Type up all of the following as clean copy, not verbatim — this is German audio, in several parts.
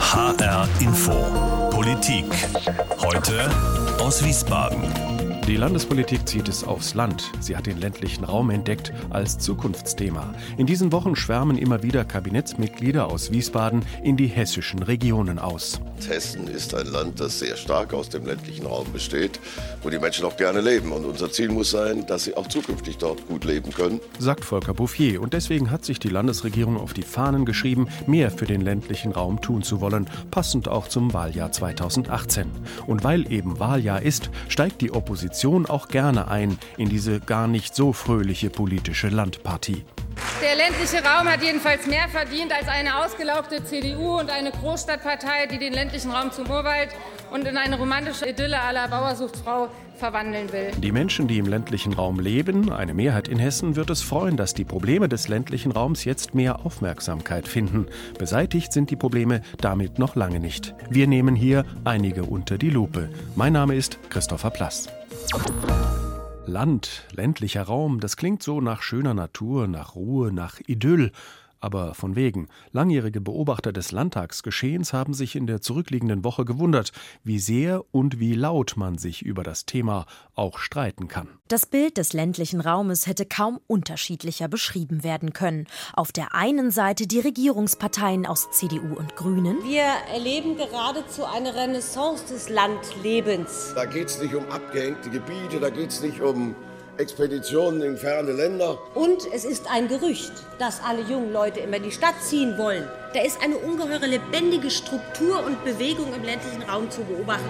HR Info. Politik. Heute aus Wiesbaden. Die Landespolitik zieht es aufs Land. Sie hat den ländlichen Raum entdeckt als Zukunftsthema. In diesen Wochen schwärmen immer wieder Kabinettsmitglieder aus Wiesbaden in die hessischen Regionen aus. Hessen ist ein Land, das sehr stark aus dem ländlichen Raum besteht, wo die Menschen auch gerne leben. Und unser Ziel muss sein, dass sie auch zukünftig dort gut leben können, sagt Volker Bouffier. Und deswegen hat sich die Landesregierung auf die Fahnen geschrieben, mehr für den ländlichen Raum tun zu wollen, passend auch zum Wahljahr 2018. Und weil eben Wahljahr ist, steigt die Opposition auch gerne ein in diese gar nicht so fröhliche politische Landpartie. Der ländliche Raum hat jedenfalls mehr verdient als eine ausgelaugte CDU und eine Großstadtpartei, die den ländlichen Raum zum Urwald und in eine romantische Idylle à la Bauer sucht Frau verwandeln will. Die Menschen, die im ländlichen Raum leben, eine Mehrheit in Hessen, wird es freuen, dass die Probleme des ländlichen Raums jetzt mehr Aufmerksamkeit finden. Beseitigt sind die Probleme damit noch lange nicht. Wir nehmen hier einige unter die Lupe. Mein Name ist Christopher Plass. Land, ländlicher Raum, das klingt so nach schöner Natur, nach Ruhe, nach Idyll. Aber von wegen. Langjährige Beobachter des Landtagsgeschehens haben sich in der zurückliegenden Woche gewundert, wie sehr und wie laut man sich über das Thema auch streiten kann. Das Bild des ländlichen Raumes hätte kaum unterschiedlicher beschrieben werden können. Auf der einen Seite die Regierungsparteien aus CDU und Grünen. Wir erleben geradezu eine Renaissance des Landlebens. Da geht es nicht um abgehängte Gebiete, da geht es nicht um Expeditionen in ferne Länder. Und es ist ein Gerücht, dass alle jungen Leute immer in die Stadt ziehen wollen. Da ist eine ungeheure lebendige Struktur und Bewegung im ländlichen Raum zu beobachten.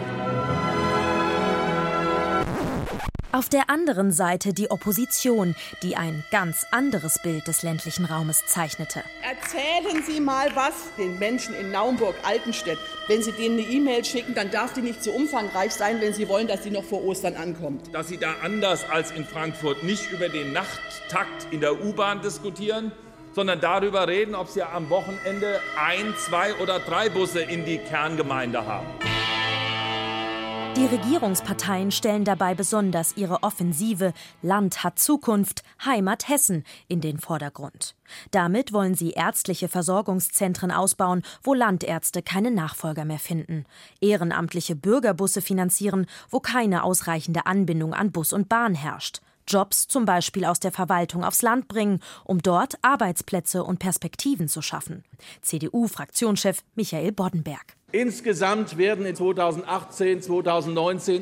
Auf der anderen Seite die Opposition, die ein ganz anderes Bild des ländlichen Raumes zeichnete. Erzählen Sie mal was den Menschen in Naumburg-Altenstedt. Wenn Sie denen eine E-Mail schicken, dann darf die nicht zu umfangreich sein, wenn Sie wollen, dass sie noch vor Ostern ankommt. Dass Sie da anders als in Frankfurt nicht über den Nachttakt in der U-Bahn diskutieren, sondern darüber reden, ob Sie am Wochenende 1, 2 oder 3 Busse in die Kerngemeinde haben. Die Regierungsparteien stellen dabei besonders ihre Offensive Land hat Zukunft, Heimat Hessen in den Vordergrund. Damit wollen sie ärztliche Versorgungszentren ausbauen, wo Landärzte keine Nachfolger mehr finden. Ehrenamtliche Bürgerbusse finanzieren, wo keine ausreichende Anbindung an Bus und Bahn herrscht. Jobs zum Beispiel aus der Verwaltung aufs Land bringen, um dort Arbeitsplätze und Perspektiven zu schaffen. CDU-Fraktionschef Michael Boddenberg. Insgesamt werden in 2018, 2019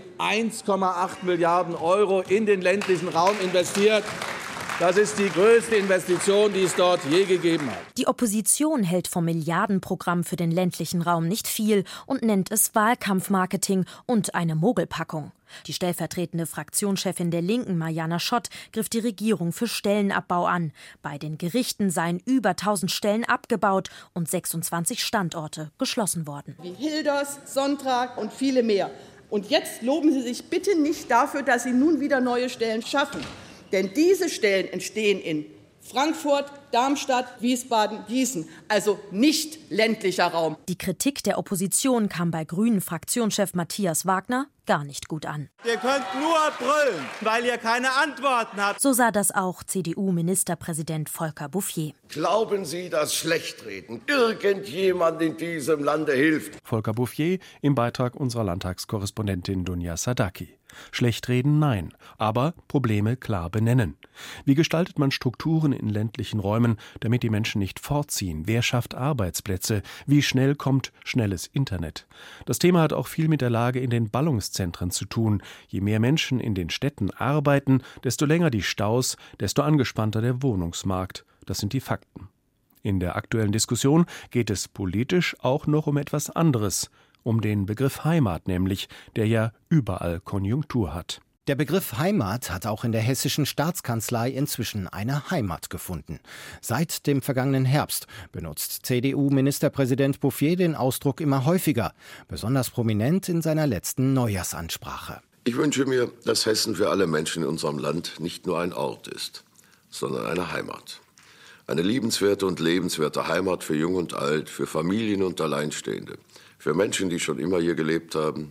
1,8 Milliarden Euro in den ländlichen Raum investiert. Das ist die größte Investition, die es dort je gegeben hat. Die Opposition hält vom Milliardenprogramm für den ländlichen Raum nicht viel und nennt es Wahlkampfmarketing und eine Mogelpackung. Die stellvertretende Fraktionschefin der Linken, Mariana Schott, griff die Regierung für Stellenabbau an. Bei den Gerichten seien über 1000 Stellen abgebaut und 26 Standorte geschlossen worden. Wie Hilders, Sonntag und viele mehr. Und jetzt loben Sie sich bitte nicht dafür, dass Sie nun wieder neue Stellen schaffen. Denn diese Stellen entstehen in Frankfurt, Darmstadt, Wiesbaden, Gießen, also nicht ländlicher Raum. Die Kritik der Opposition kam bei Grünen-Fraktionschef Matthias Wagner gar nicht gut an. Ihr könnt nur brüllen, weil ihr keine Antworten habt. So sah das auch CDU-Ministerpräsident Volker Bouffier. Glauben Sie, dass Schlechtreden irgendjemand in diesem Lande hilft? Volker Bouffier im Beitrag unserer Landtagskorrespondentin Dunja Sadaki. Schlechtreden nein, aber Probleme klar benennen. Wie gestaltet man Strukturen in ländlichen Räumen, damit die Menschen nicht fortziehen? Wer schafft Arbeitsplätze? Wie schnell kommt schnelles Internet? Das Thema hat auch viel mit der Lage in den Ballungszentren zu tun. Je mehr Menschen in den Städten arbeiten, desto länger die Staus, desto angespannter der Wohnungsmarkt. Das sind die Fakten. In der aktuellen Diskussion geht es politisch auch noch um etwas anderes. Um den Begriff Heimat nämlich, der ja überall Konjunktur hat. Der Begriff Heimat hat auch in der hessischen Staatskanzlei inzwischen eine Heimat gefunden. Seit dem vergangenen Herbst benutzt CDU-Ministerpräsident Bouffier den Ausdruck immer häufiger, besonders prominent in seiner letzten Neujahrsansprache. Ich wünsche mir, dass Hessen für alle Menschen in unserem Land nicht nur ein Ort ist, sondern eine Heimat. Eine liebenswerte und lebenswerte Heimat für Jung und Alt, für Familien und Alleinstehende, für Menschen, die schon immer hier gelebt haben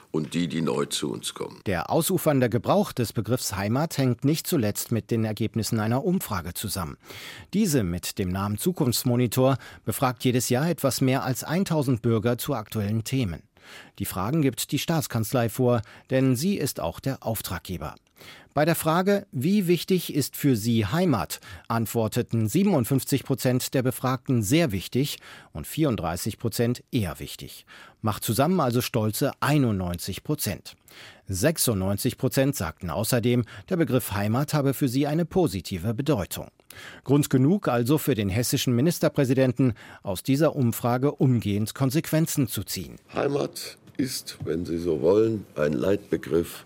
und die neu zu uns kommen. Der ausufernde Gebrauch des Begriffs Heimat hängt nicht zuletzt mit den Ergebnissen einer Umfrage zusammen. Diese mit dem Namen Zukunftsmonitor befragt jedes Jahr etwas mehr als 1000 Bürger zu aktuellen Themen. Die Fragen gibt die Staatskanzlei vor, denn sie ist auch der Auftraggeber. Bei der Frage, wie wichtig ist für Sie Heimat, antworteten 57% der Befragten sehr wichtig und 34% eher wichtig. Macht zusammen also stolze 91%. 96% sagten außerdem, der Begriff Heimat habe für sie eine positive Bedeutung. Grund genug also für den hessischen Ministerpräsidenten, aus dieser Umfrage umgehend Konsequenzen zu ziehen. Heimat ist, wenn Sie so wollen, ein Leitbegriff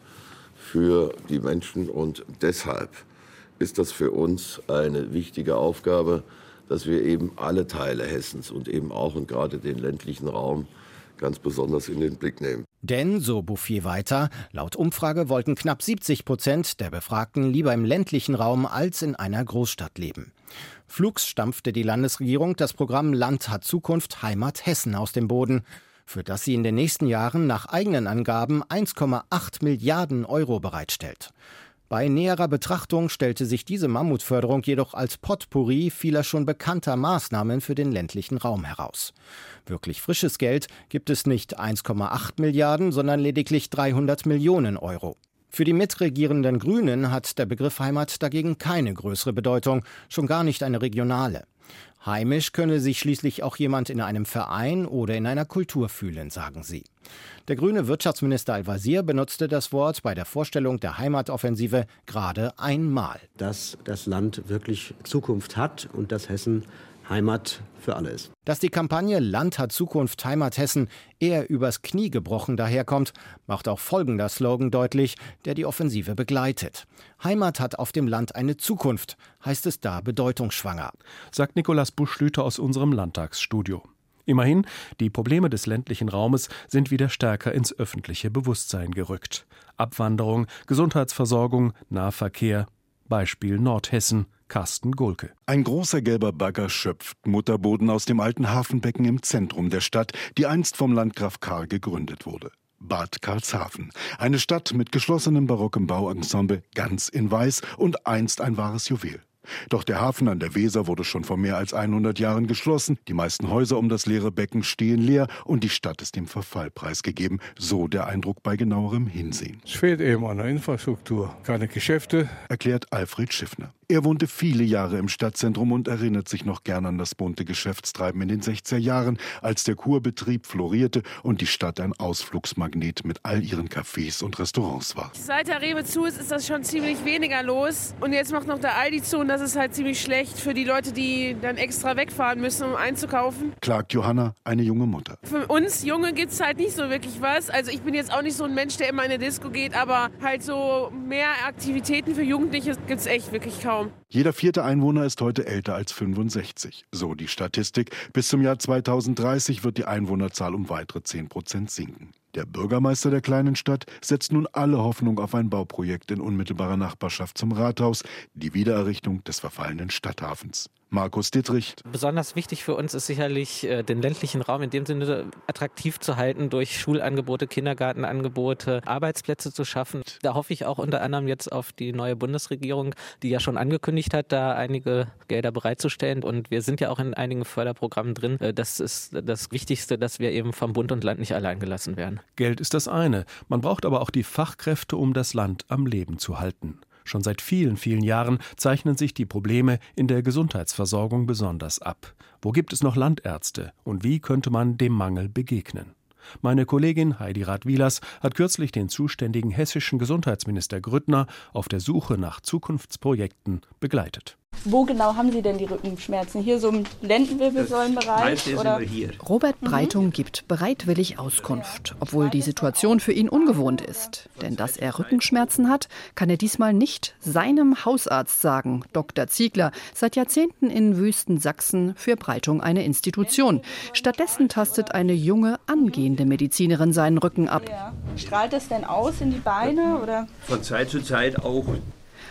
für die Menschen und deshalb ist das für uns eine wichtige Aufgabe, dass wir eben alle Teile Hessens und eben auch und gerade den ländlichen Raum ganz besonders in den Blick nehmen. Denn, so Bouffier weiter, laut Umfrage wollten knapp 70% der Befragten lieber im ländlichen Raum als in einer Großstadt leben. Flugs stampfte die Landesregierung das Programm Land hat Zukunft Heimat Hessen aus dem Boden, für das sie in den nächsten Jahren nach eigenen Angaben 1,8 Milliarden Euro bereitstellt. Bei näherer Betrachtung stellte sich diese Mammutförderung jedoch als Potpourri vieler schon bekannter Maßnahmen für den ländlichen Raum heraus. Wirklich frisches Geld gibt es nicht 1,8 Milliarden, sondern lediglich 300 Millionen Euro. Für die mitregierenden Grünen hat der Begriff Heimat dagegen keine größere Bedeutung, schon gar nicht eine regionale. Heimisch könne sich schließlich auch jemand in einem Verein oder in einer Kultur fühlen, sagen sie. Der grüne Wirtschaftsminister Al-Wazir benutzte das Wort bei der Vorstellung der Heimatoffensive gerade einmal. Dass das Land wirklich Zukunft hat und dass Hessen Heimat für alle ist. Dass die Kampagne Land hat Zukunft Heimat Hessen eher übers Knie gebrochen daherkommt, macht auch folgender Slogan deutlich, der die Offensive begleitet. Heimat hat auf dem Land eine Zukunft, heißt es da bedeutungsschwanger, sagt Nikolaus Buschlüter aus unserem Landtagsstudio. Immerhin, die Probleme des ländlichen Raumes sind wieder stärker ins öffentliche Bewusstsein gerückt. Abwanderung, Gesundheitsversorgung, Nahverkehr. Beispiel Nordhessen, Carsten Gohlke. Ein großer gelber Bagger schöpft Mutterboden aus dem alten Hafenbecken im Zentrum der Stadt, die einst vom Landgraf Karl gegründet wurde. Bad Karlshafen. Eine Stadt mit geschlossenem barocken Bauensemble, ganz in Weiß und einst ein wahres Juwel. Doch der Hafen an der Weser wurde schon vor mehr als 100 Jahren geschlossen. Die meisten Häuser um das leere Becken stehen leer und die Stadt ist dem Verfall preisgegeben. So der Eindruck bei genauerem Hinsehen. Es fehlt eben an der Infrastruktur. Keine Geschäfte, erklärt Alfred Schiffner. Er wohnte viele Jahre im Stadtzentrum und erinnert sich noch gern an das bunte Geschäftstreiben in den 60er Jahren, als der Kurbetrieb florierte und die Stadt ein Ausflugsmagnet mit all ihren Cafés und Restaurants war. Seit der Rewe zu ist das schon ziemlich weniger los. Und jetzt macht noch der Aldi zu und das ist halt ziemlich schlecht für die Leute, die dann extra wegfahren müssen, um einzukaufen. Klagt Johanna, eine junge Mutter. Für uns Junge gibt es halt nicht so wirklich was. Also ich bin jetzt auch nicht so ein Mensch, der immer in eine Disco geht, aber halt so mehr Aktivitäten für Jugendliche gibt es echt wirklich kaum. Jeder 4. Einwohner ist heute älter als 65. So die Statistik. Bis zum Jahr 2030 wird die Einwohnerzahl um weitere 10% sinken. Der Bürgermeister der kleinen Stadt setzt nun alle Hoffnung auf ein Bauprojekt in unmittelbarer Nachbarschaft zum Rathaus, die Wiedererrichtung des verfallenen Stadthafens. Markus Dittrich. Besonders wichtig für uns ist sicherlich, den ländlichen Raum in dem Sinne attraktiv zu halten, durch Schulangebote, Kindergartenangebote, Arbeitsplätze zu schaffen. Da hoffe ich auch unter anderem jetzt auf die neue Bundesregierung, die ja schon angekündigt hat, da einige Gelder bereitzustellen. Und wir sind ja auch in einigen Förderprogrammen drin. Das ist das Wichtigste, dass wir eben vom Bund und Land nicht allein gelassen werden. Geld ist das eine. Man braucht aber auch die Fachkräfte, um das Land am Leben zu halten. Schon seit vielen, vielen Jahren zeichnen sich die Probleme in der Gesundheitsversorgung besonders ab. Wo gibt es noch Landärzte und wie könnte man dem Mangel begegnen? Meine Kollegin Heidi Rath-Wielers hat kürzlich den zuständigen hessischen Gesundheitsminister Grüttner auf der Suche nach Zukunftsprojekten begleitet. Wo genau haben Sie denn die Rückenschmerzen? Hier so im Lendenwirbelsäulenbereich? Oder? Robert Breitung gibt bereitwillig Auskunft, obwohl die Situation für ihn ungewohnt ist. Denn dass er Rückenschmerzen hat, kann er diesmal nicht seinem Hausarzt sagen, Dr. Ziegler, seit Jahrzehnten in Wüstensachsen für Breitung eine Institution. Stattdessen tastet eine junge, angehende Medizinerin seinen Rücken ab. Ja. Strahlt das denn aus in die Beine? Oder? Von Zeit zu Zeit auch.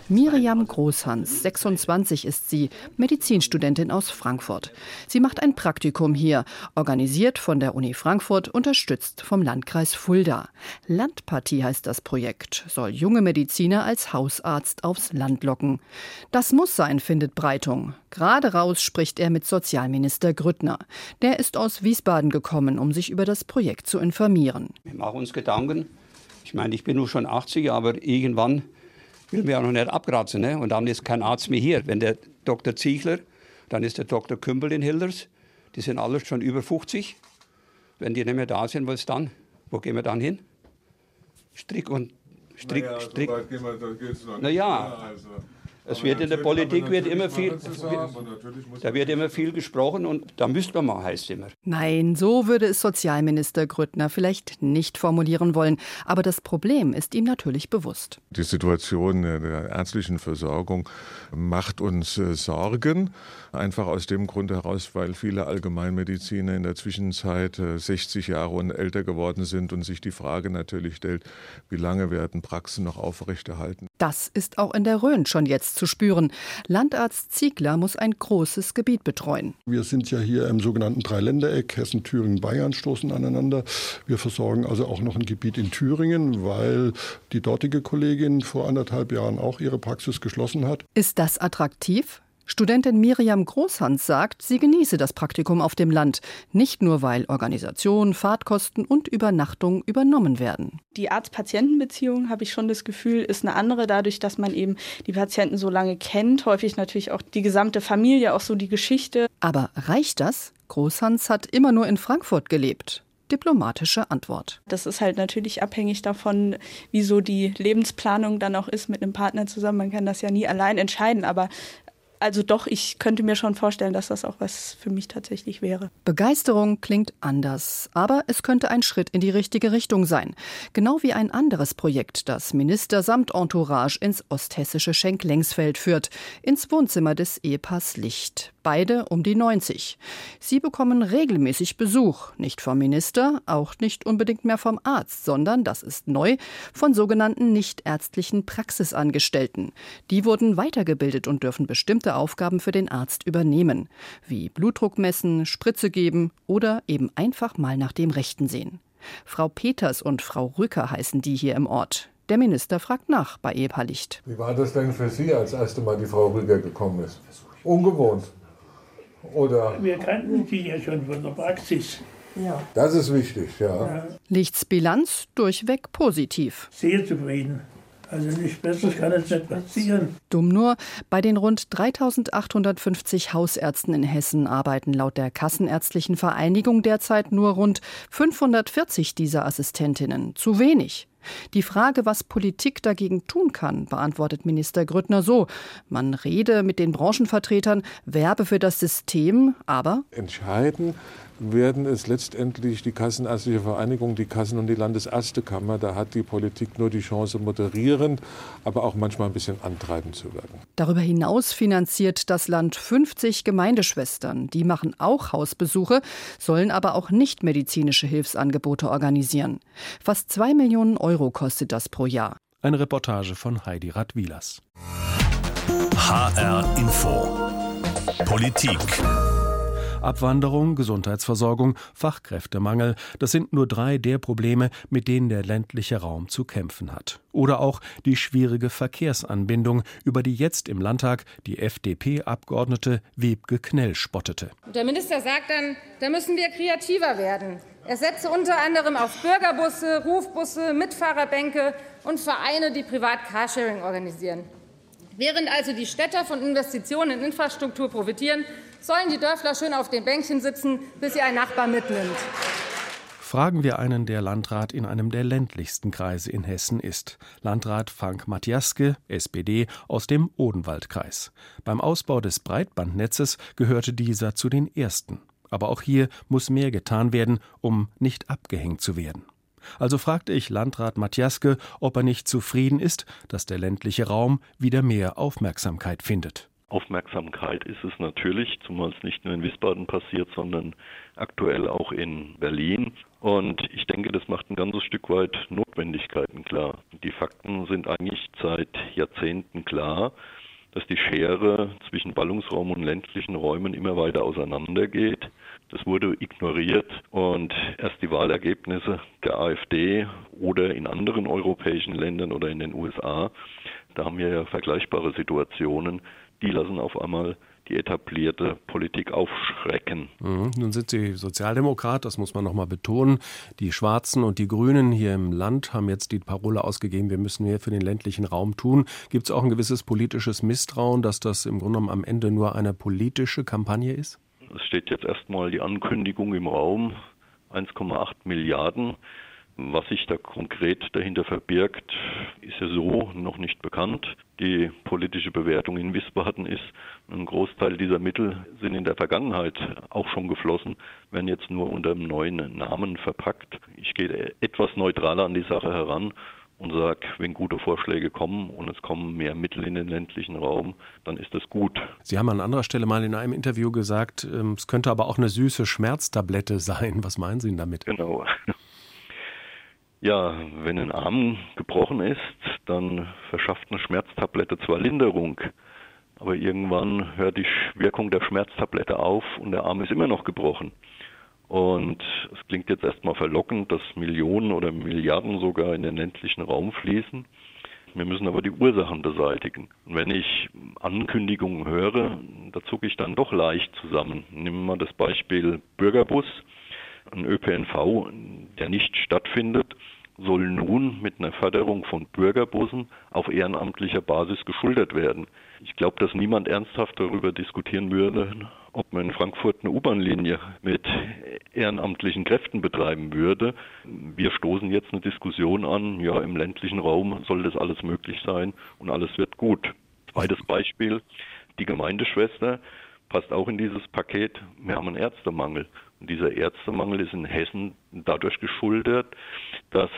Miriam Großhans, 26 ist sie, Medizinstudentin aus Frankfurt. Sie macht ein Praktikum hier, organisiert von der Uni Frankfurt, unterstützt vom Landkreis Fulda. Landpartie heißt das Projekt, soll junge Mediziner als Hausarzt aufs Land locken. Das muss sein, findet Breitung. Gerade raus spricht er mit Sozialminister Grüttner. Der ist aus Wiesbaden gekommen, um sich über das Projekt zu informieren. Wir machen uns Gedanken. Ich meine, ich bin nur schon 80, aber irgendwann will mir ja noch nicht abkratzen. Ne? Und dann ist kein Arzt mehr hier. Wenn der Dr. Ziegler, dann ist der Dr. Kümpel in Hilders. Die sind alle schon über 50. Wenn die nicht mehr da sind, was dann? Wo gehen wir dann hin? Strick. Naja, so weit gehen wir, da geht's noch nicht. Naja, es wird in der Politik immer viel gesprochen und da müsste man mal, heißt immer. Nein, so würde es Sozialminister Grüttner vielleicht nicht formulieren wollen. Aber das Problem ist ihm natürlich bewusst. Die Situation der ärztlichen Versorgung macht uns Sorgen. Einfach aus dem Grund heraus, weil viele Allgemeinmediziner in der Zwischenzeit 60 Jahre und älter geworden sind und sich die Frage natürlich stellt, wie lange werden Praxen noch aufrechterhalten. Das ist auch in der Rhön schon jetzt zu spüren. Landarzt Ziegler muss ein großes Gebiet betreuen. Wir sind ja hier im sogenannten Dreiländereck. Hessen, Thüringen, Bayern stoßen aneinander. Wir versorgen also auch noch ein Gebiet in Thüringen, weil die dortige Kollegin vor 1,5 Jahren auch ihre Praxis geschlossen hat. Ist das attraktiv? Studentin Miriam Großhans sagt, sie genieße das Praktikum auf dem Land. Nicht nur, weil Organisation, Fahrtkosten und Übernachtung übernommen werden. Die Arzt-Patienten-Beziehung, habe ich schon das Gefühl, ist eine andere, dadurch, dass man eben die Patienten so lange kennt. Häufig natürlich auch die gesamte Familie, auch so die Geschichte. Aber reicht das? Großhans hat immer nur in Frankfurt gelebt. Diplomatische Antwort. Das ist halt natürlich abhängig davon, wie so die Lebensplanung dann auch ist mit einem Partner zusammen. Man kann das ja nie allein entscheiden, aber also doch, ich könnte mir schon vorstellen, dass das auch was für mich tatsächlich wäre. Begeisterung klingt anders, aber es könnte ein Schritt in die richtige Richtung sein. Genau wie ein anderes Projekt, das Minister samt Entourage ins osthessische Schenk-Lengsfeld führt, ins Wohnzimmer des Ehepaars Licht. Beide um die 90. Sie bekommen regelmäßig Besuch, nicht vom Minister, auch nicht unbedingt mehr vom Arzt, sondern, das ist neu, von sogenannten nichtärztlichen Praxisangestellten. Die wurden weitergebildet und dürfen bestimmte Aufgaben für den Arzt übernehmen, wie Blutdruck messen, Spritze geben oder eben einfach mal nach dem Rechten sehen. Frau Peters und Frau Rücker heißen die hier im Ort. Der Minister fragt nach bei Ehepaar Licht. Wie war das denn für Sie, als erste Mal die Frau Rücker gekommen ist? Ungewohnt? Oder? Wir kannten sie ja schon von der Praxis. Ja. Das ist wichtig, ja. Lichts Bilanz durchweg positiv. Sehr zufrieden. Also nichts Besseres kann jetzt nicht passieren. Dumm nur, bei den rund 3.850 Hausärzten in Hessen arbeiten laut der Kassenärztlichen Vereinigung derzeit nur rund 540 dieser Assistentinnen. Zu wenig. Die Frage, was Politik dagegen tun kann, beantwortet Minister Grüttner so. Man rede mit den Branchenvertretern, werbe für das System, aber entscheiden werden es letztendlich die Kassenärztliche Vereinigung, die Kassen- und die Landesärztekammer. Da hat die Politik nur die Chance, moderierend, aber auch manchmal ein bisschen antreibend zu wirken. Darüber hinaus finanziert das Land 50 Gemeindeschwestern. Die machen auch Hausbesuche, sollen aber auch nicht medizinische Hilfsangebote organisieren. Fast 2 Millionen Euro kostet das pro Jahr. Eine Reportage von Heidi Radwilas. HR Info. Politik. Abwanderung, Gesundheitsversorgung, Fachkräftemangel, das sind nur 3 der Probleme, mit denen der ländliche Raum zu kämpfen hat. Oder auch die schwierige Verkehrsanbindung, über die jetzt im Landtag die FDP-Abgeordnete Wiebke Knell spottete. Der Minister sagt dann, da müssen wir kreativer werden. Er setze unter anderem auf Bürgerbusse, Rufbusse, Mitfahrerbänke und Vereine, die privat Carsharing organisieren. Während also die Städter von Investitionen in Infrastruktur profitieren, sollen die Dörfler schön auf den Bänkchen sitzen, bis sie ein Nachbar mitnimmt. Fragen wir einen, der Landrat in einem der ländlichsten Kreise in Hessen ist. Landrat Frank Matjaske, SPD, aus dem Odenwaldkreis. Beim Ausbau des Breitbandnetzes gehörte dieser zu den ersten. Aber auch hier muss mehr getan werden, um nicht abgehängt zu werden. Also fragte ich Landrat Matjaske, ob er nicht zufrieden ist, dass der ländliche Raum wieder mehr Aufmerksamkeit findet. Aufmerksamkeit ist es natürlich, zumal es nicht nur in Wiesbaden passiert, sondern aktuell auch in Berlin. Und ich denke, das macht ein ganzes Stück weit Notwendigkeiten klar. Die Fakten sind eigentlich seit Jahrzehnten klar, dass die Schere zwischen Ballungsraum und ländlichen Räumen immer weiter auseinandergeht. Das wurde ignoriert und erst die Wahlergebnisse der AfD oder in anderen europäischen Ländern oder in den USA, da haben wir ja vergleichbare Situationen, die lassen auf einmal die etablierte Politik aufschrecken. Nun sind Sie Sozialdemokrat, das muss man noch mal betonen. Die Schwarzen und die Grünen hier im Land haben jetzt die Parole ausgegeben, wir müssen mehr für den ländlichen Raum tun. Gibt es auch ein gewisses politisches Misstrauen, dass das im Grunde genommen am Ende nur eine politische Kampagne ist? Es steht jetzt erstmal die Ankündigung im Raum, 1,8 Milliarden. Was sich da konkret dahinter verbirgt, ist ja so noch nicht bekannt. Die politische Bewertung in Wiesbaden ist, ein Großteil dieser Mittel sind in der Vergangenheit auch schon geflossen, werden jetzt nur unter einem neuen Namen verpackt. Ich gehe etwas neutraler an die Sache heran und sage, wenn gute Vorschläge kommen und es kommen mehr Mittel in den ländlichen Raum, dann ist das gut. Sie haben an anderer Stelle mal in einem Interview gesagt, es könnte aber auch eine süße Schmerztablette sein. Was meinen Sie denn damit? Genau. Ja, wenn ein Arm gebrochen ist, dann verschafft eine Schmerztablette zwar Linderung, aber irgendwann hört die Wirkung der Schmerztablette auf und der Arm ist immer noch gebrochen. Und es klingt jetzt erstmal verlockend, dass Millionen oder Milliarden sogar in den ländlichen Raum fließen. Wir müssen aber die Ursachen beseitigen. Und wenn ich Ankündigungen höre, da zucke ich dann doch leicht zusammen. Nehmen wir mal das Beispiel Bürgerbus. Ein ÖPNV, der nicht stattfindet, soll nun mit einer Förderung von Bürgerbussen auf ehrenamtlicher Basis geschultert werden. Ich glaube, dass niemand ernsthaft darüber diskutieren würde, ob man in Frankfurt eine U-Bahn-Linie mit ehrenamtlichen Kräften betreiben würde. Wir stoßen jetzt eine Diskussion an, ja, im ländlichen Raum soll das alles möglich sein und alles wird gut. Zweites Beispiel, die Gemeindeschwester passt auch in dieses Paket. Wir haben einen Ärztemangel. Und dieser Ärztemangel ist in Hessen dadurch geschuldet, dass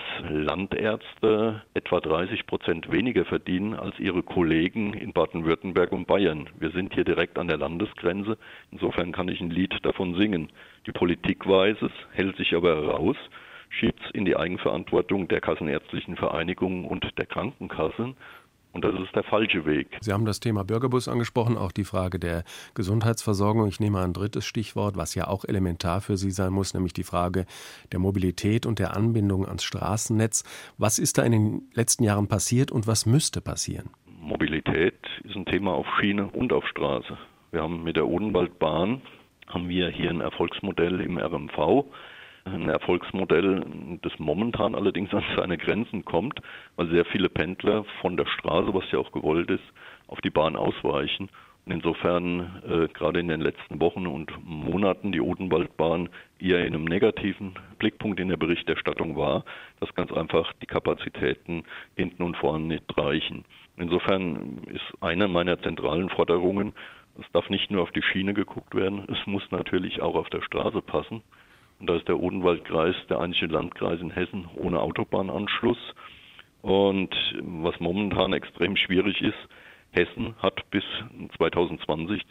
Landärzte etwa 30% weniger verdienen als ihre Kollegen in Baden-Württemberg und Bayern. Wir sind hier direkt an der Landesgrenze. Insofern kann ich ein Lied davon singen. Die Politik weiß es, hält sich aber heraus, schiebt es in die Eigenverantwortung der Kassenärztlichen Vereinigung und der Krankenkassen. Und das ist der falsche Weg. Sie haben das Thema Bürgerbus angesprochen, auch die Frage der Gesundheitsversorgung. Ich nehme ein drittes Stichwort, was ja auch elementar für Sie sein muss, nämlich die Frage der Mobilität und der Anbindung ans Straßennetz. Was ist da in den letzten Jahren passiert und was müsste passieren? Mobilität ist ein Thema auf Schiene und auf Straße. Wir haben mit der Odenwaldbahn hier ein Erfolgsmodell im RMV. Ein Erfolgsmodell, das momentan allerdings an seine Grenzen kommt, weil sehr viele Pendler von der Straße, was ja auch gewollt ist, auf die Bahn ausweichen. Und insofern gerade in den letzten Wochen und Monaten die Odenwaldbahn eher in einem negativen Blickpunkt in der Berichterstattung war, dass ganz einfach die Kapazitäten hinten und vorne nicht reichen. Insofern ist eine meiner zentralen Forderungen, es darf nicht nur auf die Schiene geguckt werden, es muss natürlich auch auf der Straße passen. Und da ist der Odenwaldkreis der einzige Landkreis in Hessen ohne Autobahnanschluss. Und was momentan extrem schwierig ist, Hessen hat bis 2020,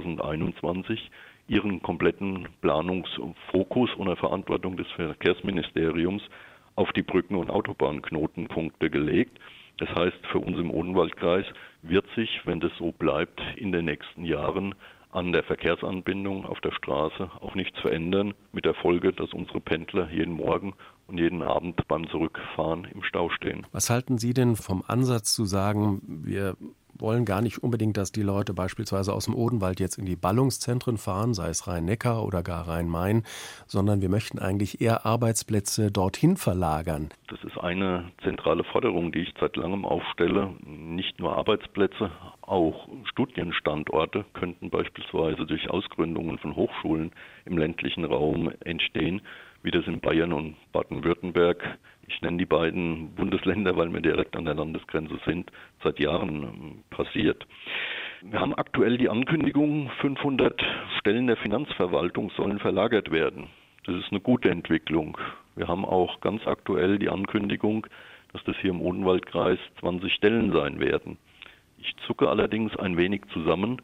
2021 ihren kompletten Planungsfokus unter Verantwortung des Verkehrsministeriums auf die Brücken- und Autobahnknotenpunkte gelegt. Das heißt, für uns im Odenwaldkreis wird sich, wenn das so bleibt, in den nächsten Jahren an der Verkehrsanbindung auf der Straße auch nichts verändern, mit der Folge, dass unsere Pendler jeden Morgen und jeden Abend beim Zurückfahren im Stau stehen. Was halten Sie denn vom Ansatz zu sagen, wir wollen gar nicht unbedingt, dass die Leute beispielsweise aus dem Odenwald jetzt in die Ballungszentren fahren, sei es Rhein-Neckar oder gar Rhein-Main, sondern wir möchten eigentlich eher Arbeitsplätze dorthin verlagern? Das ist eine zentrale Forderung, die ich seit langem aufstelle. Nicht nur Arbeitsplätze, auch Studienstandorte könnten beispielsweise durch Ausgründungen von Hochschulen im ländlichen Raum entstehen, wie das in Bayern und Baden-Württemberg, ich nenne die beiden Bundesländer, weil wir direkt an der Landesgrenze sind, seit Jahren passiert. Wir haben aktuell die Ankündigung, 500 Stellen der Finanzverwaltung sollen verlagert werden. Das ist eine gute Entwicklung. Wir haben auch ganz aktuell die Ankündigung, dass das hier im Odenwaldkreis 20 Stellen sein werden. Ich zucke allerdings ein wenig zusammen,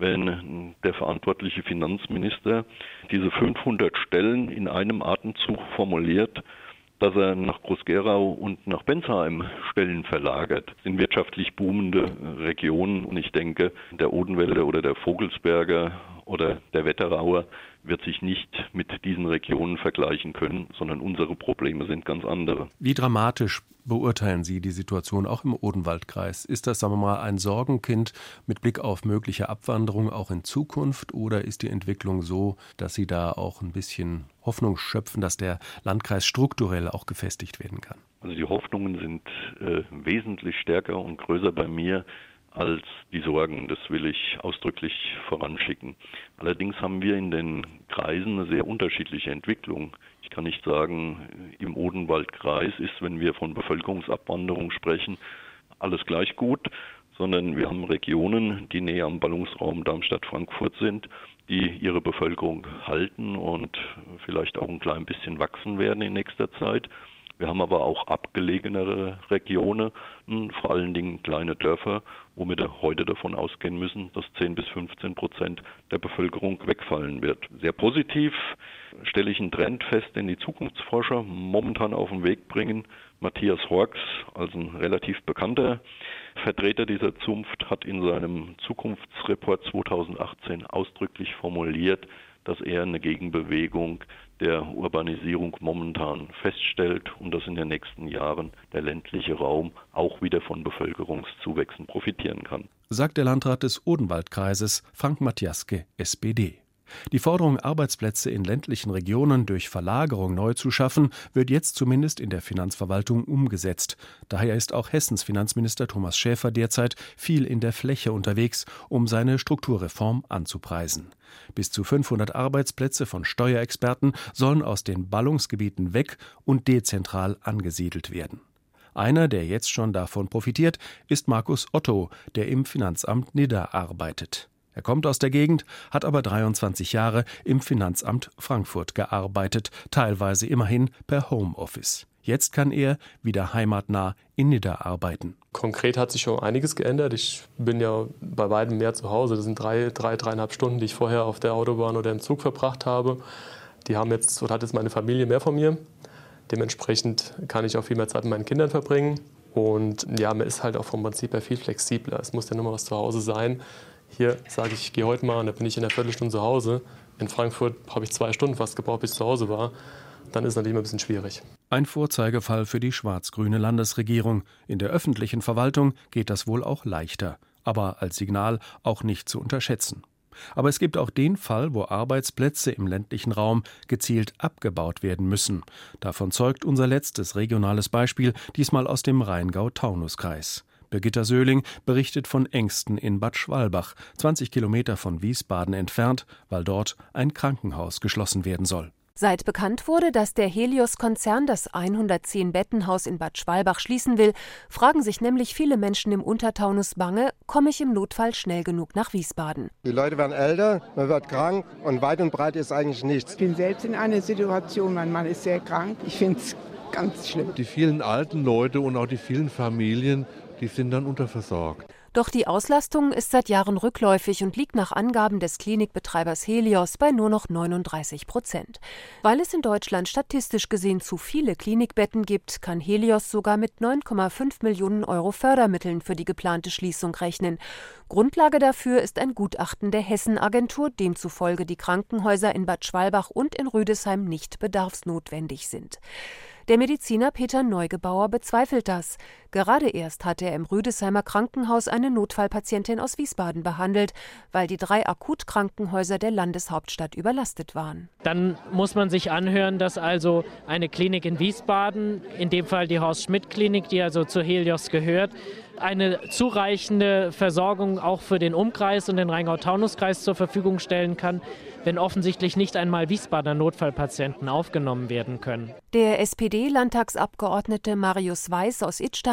wenn der verantwortliche Finanzminister diese 500 Stellen in einem Atemzug formuliert, dass er nach Groß-Gerau und nach Bensheim Stellen verlagert. Das sind wirtschaftlich boomende Regionen und ich denke, der Odenwälder oder der Vogelsberger oder der Wetterauer wird sich nicht mit diesen Regionen vergleichen können, sondern unsere Probleme sind ganz andere. Wie dramatisch beurteilen Sie die Situation auch im Odenwaldkreis? Ist das, sagen wir mal, ein Sorgenkind mit Blick auf mögliche Abwanderung auch in Zukunft oder ist die Entwicklung so, dass Sie da auch ein bisschen Hoffnung schöpfen, dass der Landkreis strukturell auch gefestigt werden kann? Also die Hoffnungen sind wesentlich stärker und größer bei mir als die Sorgen. Das will ich ausdrücklich voranschicken. Allerdings haben wir in den Kreisen eine sehr unterschiedliche Entwicklung. Ich kann nicht sagen, im Odenwaldkreis ist, wenn wir von Bevölkerungsabwanderung sprechen, alles gleich gut, sondern wir haben Regionen, die näher am Ballungsraum Darmstadt-Frankfurt sind, die ihre Bevölkerung halten und vielleicht auch ein klein bisschen wachsen werden in nächster Zeit. Wir haben aber auch abgelegenere Regionen, vor allen Dingen kleine Dörfer, wo wir heute davon ausgehen müssen, dass 10-15% der Bevölkerung wegfallen wird. Sehr positiv stelle ich einen Trend fest, den die Zukunftsforscher momentan auf den Weg bringen. Matthias Horks, als ein relativ bekannter Vertreter dieser Zunft, hat in seinem Zukunftsreport 2018 ausdrücklich formuliert, dass er eine Gegenbewegung der Urbanisierung momentan feststellt und dass in den nächsten Jahren der ländliche Raum auch wieder von Bevölkerungszuwächsen profitieren kann. Sagt der Landrat des Odenwaldkreises Frank Matjaske, SPD. Die Forderung, Arbeitsplätze in ländlichen Regionen durch Verlagerung neu zu schaffen, wird jetzt zumindest in der Finanzverwaltung umgesetzt. Daher ist auch Hessens Finanzminister Thomas Schäfer derzeit viel in der Fläche unterwegs, um seine Strukturreform anzupreisen. Bis zu 500 Arbeitsplätze von Steuerexperten sollen aus den Ballungsgebieten weg und dezentral angesiedelt werden. Einer, der jetzt schon davon profitiert, ist Markus Otto, der im Finanzamt Nidda arbeitet. Er kommt aus der Gegend, hat aber 23 Jahre im Finanzamt Frankfurt gearbeitet, teilweise immerhin per Homeoffice. Jetzt kann er wieder heimatnah in Nidda arbeiten. Konkret hat sich schon einiges geändert. Ich bin ja bei weitem mehr zu Hause. Das sind dreieinhalb Stunden, die ich vorher auf der Autobahn oder im Zug verbracht habe. Hat jetzt meine Familie mehr von mir. Dementsprechend kann ich auch viel mehr Zeit mit meinen Kindern verbringen. Und ja, man ist halt auch vom Prinzip her viel flexibler. Es muss ja nur mal was zu Hause sein. Hier sage ich gehe heute mal und dann bin ich in einer Viertelstunde zu Hause. In Frankfurt habe ich 2 Stunden fast gebraucht, bis ich zu Hause war. Dann ist es natürlich immer ein bisschen schwierig. Ein Vorzeigefall für die schwarz-grüne Landesregierung. In der öffentlichen Verwaltung geht das wohl auch leichter, aber als Signal auch nicht zu unterschätzen. Aber es gibt auch den Fall, wo Arbeitsplätze im ländlichen Raum gezielt abgebaut werden müssen. Davon zeugt unser letztes regionales Beispiel, diesmal aus dem Rheingau-Taunus-Kreis. Birgitta Söhling berichtet von Ängsten in Bad Schwalbach, 20 Kilometer von Wiesbaden entfernt, weil dort ein Krankenhaus geschlossen werden soll. Seit bekannt wurde, dass der Helios-Konzern das 110-Bettenhaus in Bad Schwalbach schließen will, fragen sich nämlich viele Menschen im Untertaunus bange, komme ich im Notfall schnell genug nach Wiesbaden? Die Leute werden älter, man wird krank und weit und breit ist eigentlich nichts. Ich bin selbst in einer Situation, mein Mann ist sehr krank. Ich finde es ganz schlimm. Die vielen alten Leute und auch die vielen Familien, die sind dann unterversorgt. Doch die Auslastung ist seit Jahren rückläufig und liegt nach Angaben des Klinikbetreibers Helios bei nur noch 39%. Weil es in Deutschland statistisch gesehen zu viele Klinikbetten gibt, kann Helios sogar mit 9,5 Millionen Euro Fördermitteln für die geplante Schließung rechnen. Grundlage dafür ist ein Gutachten der Hessen-Agentur, demzufolge die Krankenhäuser in Bad Schwalbach und in Rüdesheim nicht bedarfsnotwendig sind. Der Mediziner Peter Neugebauer bezweifelt das. Gerade erst hatte er im Rüdesheimer Krankenhaus eine Notfallpatientin aus Wiesbaden behandelt, weil die 3 Akutkrankenhäuser der Landeshauptstadt überlastet waren. Dann muss man sich anhören, dass also eine Klinik in Wiesbaden, in dem Fall die Horst-Schmidt-Klinik, die also zu Helios gehört, eine zureichende Versorgung auch für den Umkreis und den Rheingau-Taunus-Kreis zur Verfügung stellen kann, wenn offensichtlich nicht einmal Wiesbadener Notfallpatienten aufgenommen werden können. Der SPD-Landtagsabgeordnete Marius Weiß aus Idstein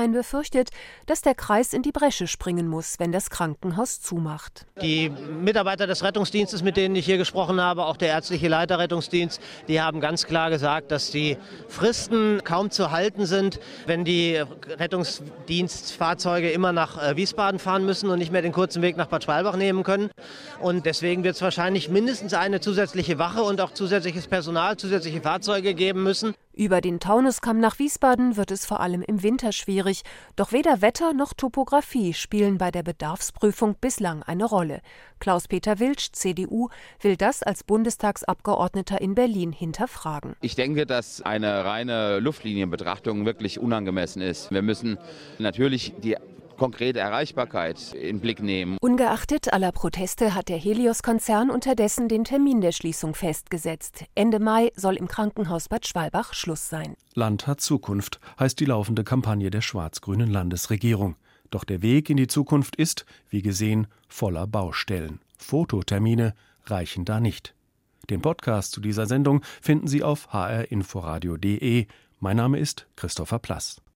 Niederrhein befürchtet, dass der Kreis in die Bresche springen muss, wenn das Krankenhaus zumacht. Die Mitarbeiter des Rettungsdienstes, mit denen ich hier gesprochen habe, auch der ärztliche Leiterrettungsdienst, die haben ganz klar gesagt, dass die Fristen kaum zu halten sind, wenn die Rettungsdienstfahrzeuge immer nach Wiesbaden fahren müssen und nicht mehr den kurzen Weg nach Bad Schwalbach nehmen können. Und deswegen wird es wahrscheinlich mindestens eine zusätzliche Wache und auch zusätzliches Personal, zusätzliche Fahrzeuge geben müssen. Über den Taunuskamm nach Wiesbaden wird es vor allem im Winter schwierig. Doch weder Wetter noch Topographie spielen bei der Bedarfsprüfung bislang eine Rolle. Klaus-Peter Wiltsch, CDU, will das als Bundestagsabgeordneter in Berlin hinterfragen. Ich denke, dass eine reine Luftlinienbetrachtung wirklich unangemessen ist. Wir müssen natürlich die konkrete Erreichbarkeit in Blick nehmen. Ungeachtet aller Proteste hat der Helios-Konzern unterdessen den Termin der Schließung festgesetzt. Ende Mai soll im Krankenhaus Bad Schwalbach Schluss sein. Land hat Zukunft, heißt die laufende Kampagne der schwarz-grünen Landesregierung. Doch der Weg in die Zukunft ist, wie gesehen, voller Baustellen. Fototermine reichen da nicht. Den Podcast zu dieser Sendung finden Sie auf hrinforadio.de. Mein Name ist Christopher Plass.